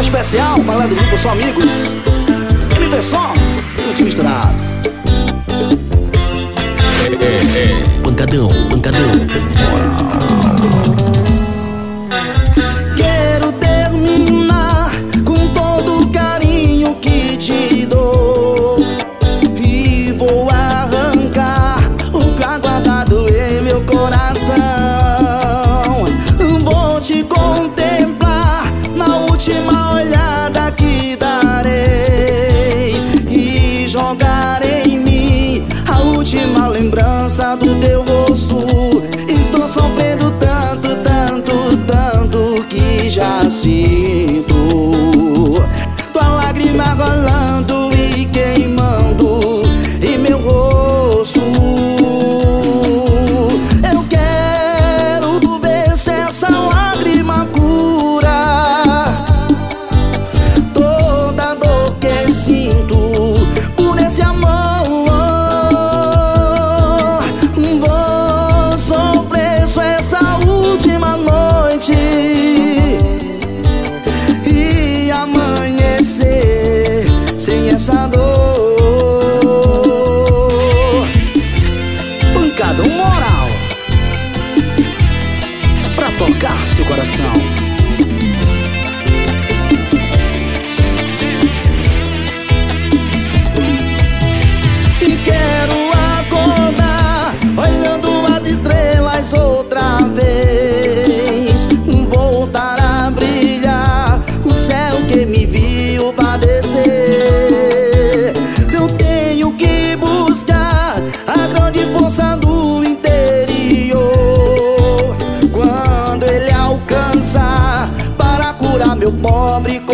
especial para lá do grupo Só Amigos. MP Som, muito misturado. Pancadão, pancadão. Quero terminar com todo o carinho que te dou, e vou arrancar o que há guardado em meu coração. Vou te contemplar na última olhada que darei, e jogar em mim a última lembrança do teu rosto. Estou sofrendo tanto, tanto, tanto que já sinto tua lágrima rolando e queimando em meu rosto. Eu quero ver se essa lágrima cura toda a dor que sinto por esse amor. Vou sofrer só essa última noite e amanhecer sem essa dor. Pancadão moral pra tocar seu coração. E quero acordar olhando as estrelas outra vez, voltar a brilhar o céu que me viu padecer. Eu tenho que buscar a grande força do interior, quando ele alcançar para curar meu pobre